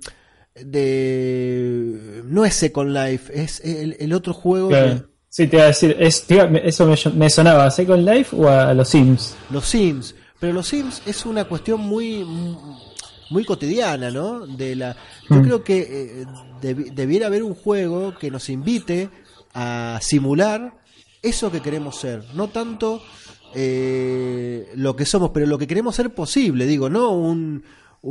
de no es Second Life, es el, el otro juego claro. que- Sí, te iba a decir, es, te iba- me- eso me, me sonaba a Second Life o a los Sims. los Sims, pero los Sims es una cuestión muy muy cotidiana, ¿no? De la, yo Mm. creo que eh, debi- debiera haber un juego que nos invite a simular eso que queremos ser, no tanto eh, lo que somos, pero lo que queremos ser posible, digo, no un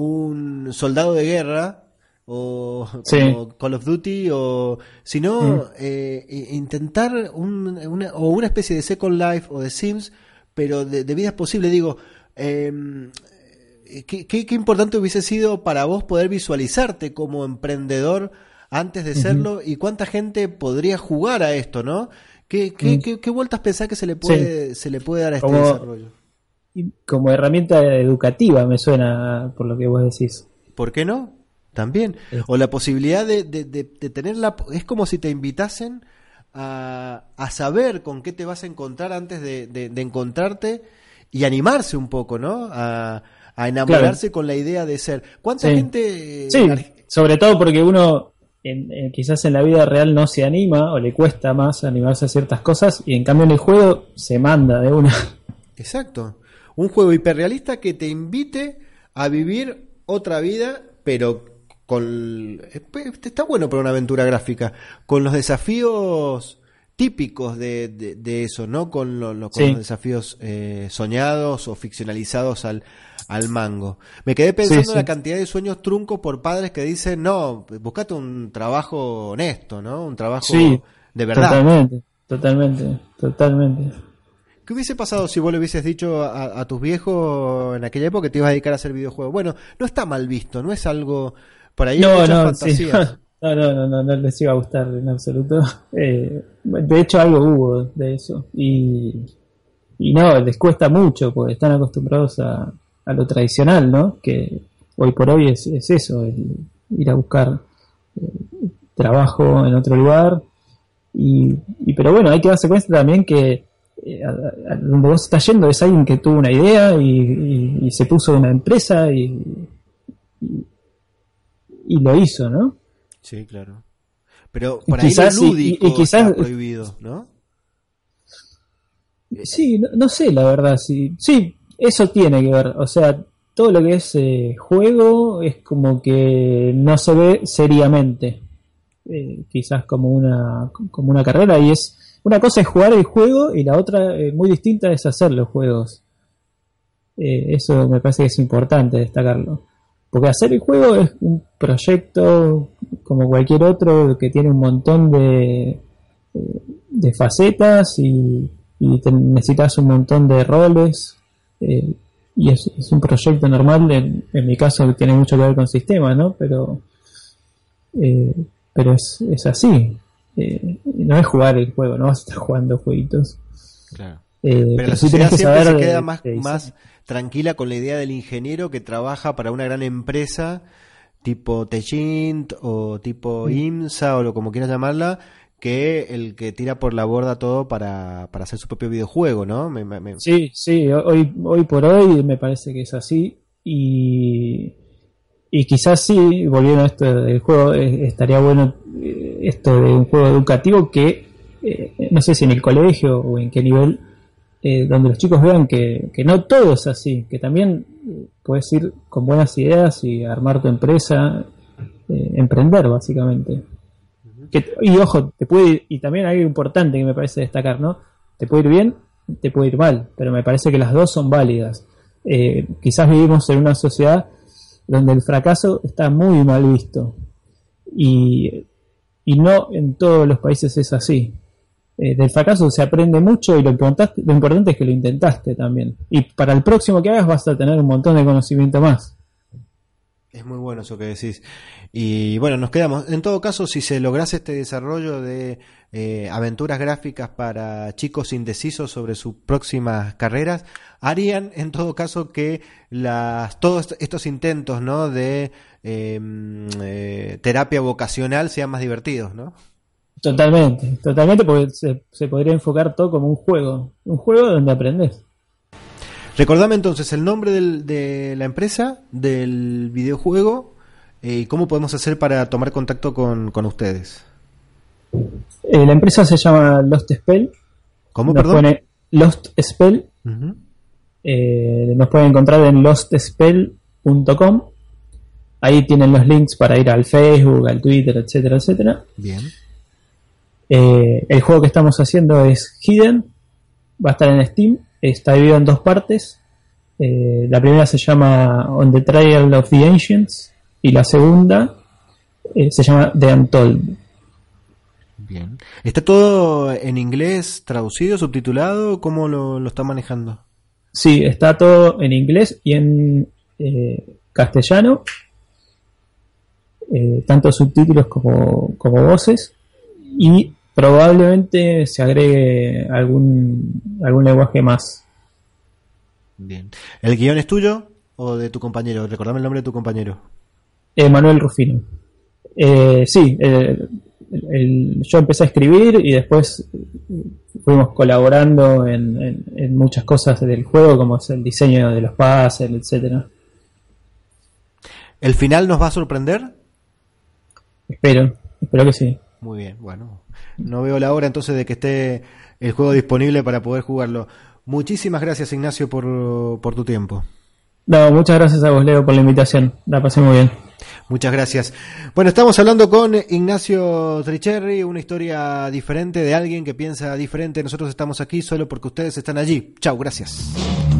un soldado de guerra o Sí. como Call of Duty o sino Mm. eh, i- intentar un, una, o una especie de Second Life o de Sims pero de, de vidas posibles. Digo, eh, ¿qué, qué, qué importante hubiese sido para vos poder visualizarte como emprendedor antes de serlo y cuánta gente podría jugar a esto, ¿no? ¿Qué, qué, Mm. qué, qué vueltas pensás que se le puede, se le puede dar a este Como- desarrollo? Y como herramienta educativa me suena por lo que vos decís. ¿Por qué no? También. Sí. O la posibilidad de, de, de, de tener la... Es como si te invitasen a, a saber con qué te vas a encontrar antes de, de, de encontrarte y animarse un poco, ¿no? A, a enamorarse con la idea de ser. ¿Cuánta Sí. gente... eh, Sí, ar- sobre todo porque uno en- en- quizás en la vida real no se anima o le cuesta más animarse a ciertas cosas y en cambio en el juego se manda de una. Exacto. Un juego hiperrealista que te invite a vivir otra vida, pero con... Está bueno para una aventura gráfica, con los desafíos típicos de, de, de eso, ¿no? Con, lo- lo- con Sí. los desafíos eh, soñados o ficcionalizados al, al mango. Me quedé pensando Sí, en la sí. cantidad de sueños truncos por padres que dicen, no, buscate un trabajo honesto, ¿no? Un trabajo Sí, de verdad. Totalmente, totalmente, totalmente. ¿Qué hubiese pasado si vos le hubieses dicho a, a tus viejos en aquella época que te ibas a dedicar a hacer videojuegos? Bueno, no está mal visto, no es algo... Por ahí hay No, muchas no, sí. fantasías. no, no, no, no, no les iba a gustar en absoluto. Eh, de hecho, algo hubo de eso. Y, y no, les cuesta mucho porque están acostumbrados a, a lo tradicional, ¿no? Que hoy por hoy es, es eso, el ir a buscar eh, trabajo en otro lugar. Y, y pero bueno, hay que darse cuenta también que eh, a, a donde vos estás yendo es alguien que tuvo una idea y, y, y se puso una empresa y, y, y lo hizo, ¿no? Sí, claro. Pero Y por ahí quizás lo sí, lúdico y- y quizás- está prohibido, ¿no? Sí, no, no sé la verdad, sí, sí, eso tiene que ver, o sea, todo lo que es eh, juego es como que no se ve seriamente, eh, quizás como una como una carrera y es una cosa es jugar el juego y la otra eh, muy distinta es hacer los juegos. Eh, eso me parece que es importante destacarlo. Porque hacer el juego es un proyecto como cualquier otro que tiene un montón de, eh, de facetas y, y te- necesitas un montón de roles. eh, y es, es un proyecto normal, en, en mi caso que tiene mucho que ver con sistemas, ¿no? Pero, eh, pero es, es así. Eh, no es jugar el juego, no vas a estar jugando jueguitos. Claro. Eh, Pero la sí sociedad tenés que siempre saber se queda de- más, de diseño. más tranquila con la idea del ingeniero que trabaja para una gran empresa tipo Techint o tipo IMSA o lo como quieras llamarla, que el que tira por la borda todo para, para hacer su propio videojuego, ¿no? Me- me- me- Sí, sí, hoy, hoy por hoy me parece que es así y, y quizás sí, volviendo a esto del juego, eh, estaría bueno eh, esto de un juego educativo que eh, no sé si en el colegio o en qué nivel eh, donde los chicos vean que, que no todo es así, que también puedes ir con buenas ideas y armar tu empresa, eh, emprender básicamente. Que, y ojo, te puede ir, y también hay algo importante que me parece destacar, ¿no? Te puede ir bien, te puede ir mal, pero me parece que las dos son válidas. Eh, quizás vivimos en una sociedad donde el fracaso está muy mal visto y, y no en todos los países es así. Eh, del fracaso se aprende mucho y lo importante, lo importante es que lo intentaste también, y para el próximo que hagas vas a tener un montón de conocimiento más. Es muy bueno eso que decís. Y bueno, nos quedamos. En todo caso, si se lograse este desarrollo de eh, aventuras gráficas para chicos indecisos sobre sus próximas carreras, harían en todo caso que las todos estos intentos, ¿no?, de eh, eh, terapia vocacional sean más divertidos, ¿no? Totalmente, totalmente, porque se, se podría enfocar todo como un juego, un juego donde aprendes. Recordame entonces el nombre del, de la empresa, del videojuego, eh, y cómo podemos hacer para tomar contacto con, con ustedes. Eh, la empresa se llama Lost Spell. ¿Cómo, nos perdón? Pone Lost Spell. Uh-huh. Eh, nos pueden encontrar en lost spell punto com. Ahí tienen los links para ir al Facebook, al Twitter, etcétera, etcétera. Bien. Eh, el juego que estamos haciendo es Hidden. Va a estar en Steam. Está dividido en dos partes. Eh, la primera se llama On the Trial of the Ancients y la segunda eh, se llama The Untold. Bien. ¿Está todo en inglés, traducido, subtitulado? ¿Cómo lo, lo está manejando? Sí, está todo en inglés y en eh, castellano, eh, tanto subtítulos como, como voces, y probablemente se agregue algún algún lenguaje más. Bien. ¿El guión es tuyo o de tu compañero? Recordame el nombre de tu compañero. Eh, Manuel Rufino. Eh, sí, el, el, yo empecé a escribir y después fuimos colaborando en, en, en muchas cosas del juego, como es el diseño de los puzzles, etcétera. ¿El final nos va a sorprender? Espero, espero que sí. Muy bien, bueno. No veo la hora entonces de que esté el juego disponible para poder jugarlo. Muchísimas gracias, Ignacio, por, por tu tiempo. No, muchas gracias a vos, Leo, por la invitación. La pasé muy bien. Muchas gracias. Bueno, estamos hablando con Ignacio Tricherry, una historia diferente de alguien que piensa diferente. Nosotros estamos aquí solo porque ustedes están allí. Chau, gracias.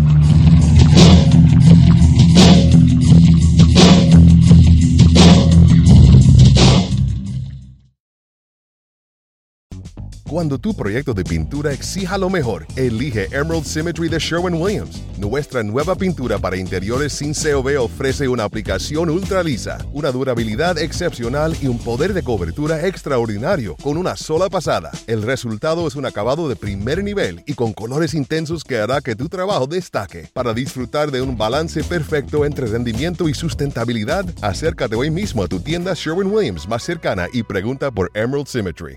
Cuando tu proyecto de pintura exija lo mejor, elige Emerald Symmetry de Sherwin-Williams. Nuestra nueva pintura para interiores sin C O V ofrece una aplicación ultra lisa, una durabilidad excepcional y un poder de cobertura extraordinario con una sola pasada. El resultado es un acabado de primer nivel y con colores intensos que hará que tu trabajo destaque. Para disfrutar de un balance perfecto entre rendimiento y sustentabilidad, acércate hoy mismo a tu tienda Sherwin-Williams más cercana y pregunta por Emerald Symmetry.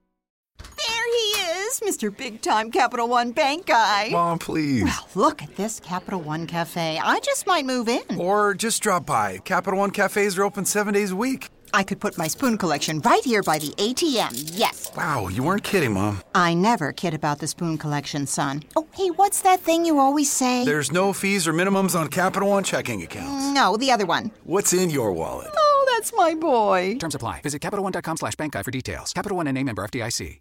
Mister Big Time Capital One Bank guy. Mom, please. Well, look at this Capital One Cafe. I just might move in. Or just drop by. Capital One cafes are open seven days a week. I could put my spoon collection right here by the A T M, yes. Wow, you weren't kidding, Mom. I never kid about the spoon collection, son. Oh, hey, what's that thing you always say? There's no fees or minimums on Capital One checking accounts. No, the other one. What's in your wallet? Oh, that's my boy. Terms apply. Visit CapitalOne.com slash bank guy for details. Capital One N A member F D I C.